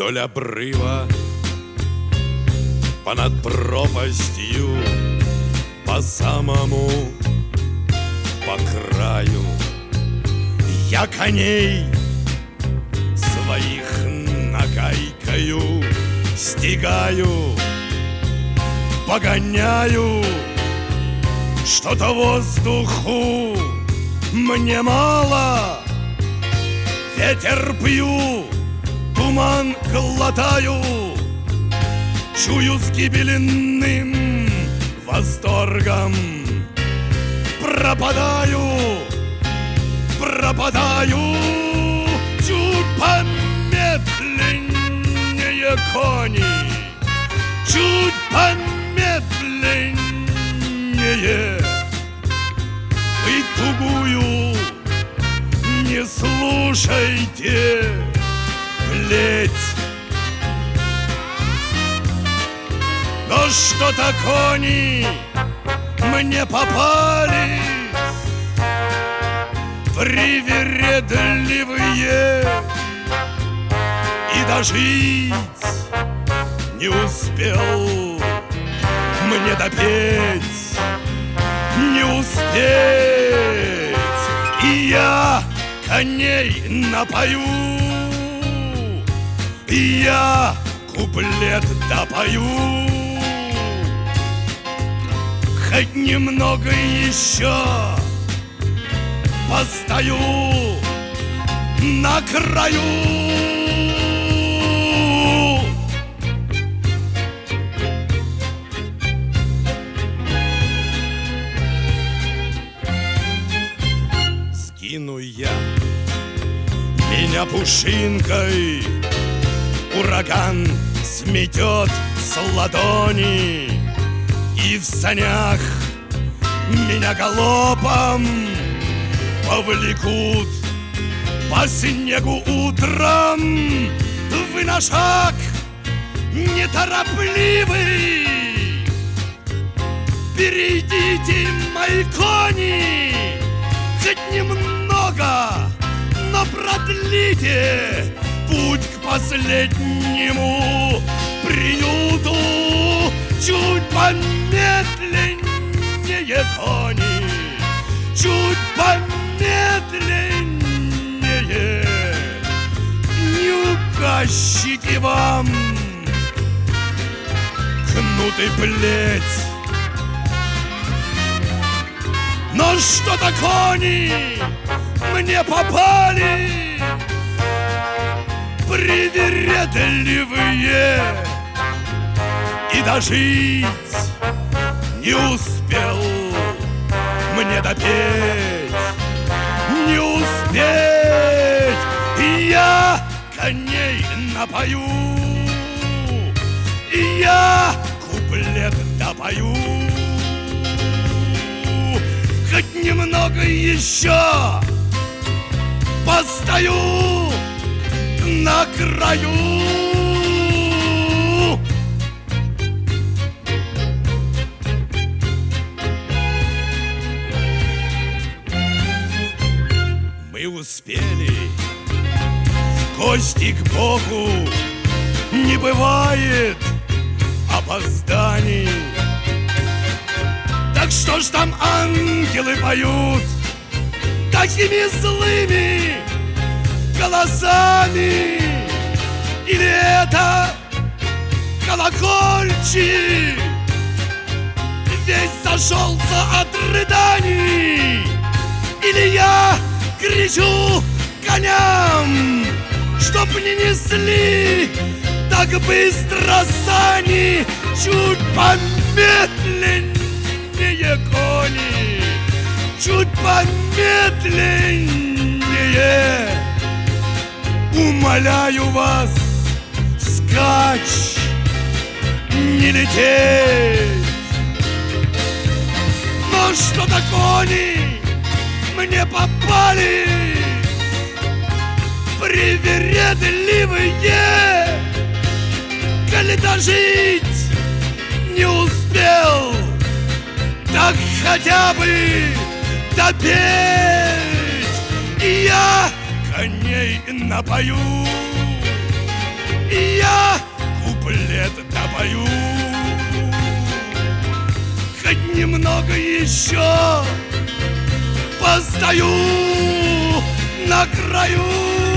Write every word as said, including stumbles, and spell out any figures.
вдоль обрыва, понад пропастью, по самому, по краю. Я коней своих нагайкою стигаю, погоняю. Что-то воздуху мне мало, ветер пью, туман глотаю, чую с гибельным восторгом. Пропадаю, пропадаю, чуть помедленнее кони, чуть помедленнее. Вы тугую не слушайте, плеть. Но что-то кони мне попались привередливые, и дожить не успел мне допеть, не успеть. И я коней напою, и я куплет допою. Хоть немного еще постою на краю. Скину я меня пушинкой, ураган сметет с ладони, и в санях меня галопом повлекут по снегу утром. Вы на шаг неторопливый, перейдите, мои кони, хоть немного, но продлите путь к последнему приюту. Чуть помедленнее, кони, чуть помедленнее. Не указчики вам кнут и плеть. Но что-то кони мне попали привередливые, и дожить не успел мне допеть, не успеть. И я коней напою, и я куплет допою. Хоть немного еще постою на краю. Мы успели в гости к Богу, не бывает опозданий. Так что ж там ангелы поют такими злыми голосами? Или это колокольчик весь зашелся от рыданий? Или я кричу коням, чтоб не несли так быстро сани? Чуть помедленнее, кони, чуть помедленнее. Умоляю вас, вскачь, не лететь. Но что-то кони мне попали привередливые, коли дожить не успел, так хотя бы допеть. И я коней напою, И я куплет допою. Хоть немного еще постою на краю.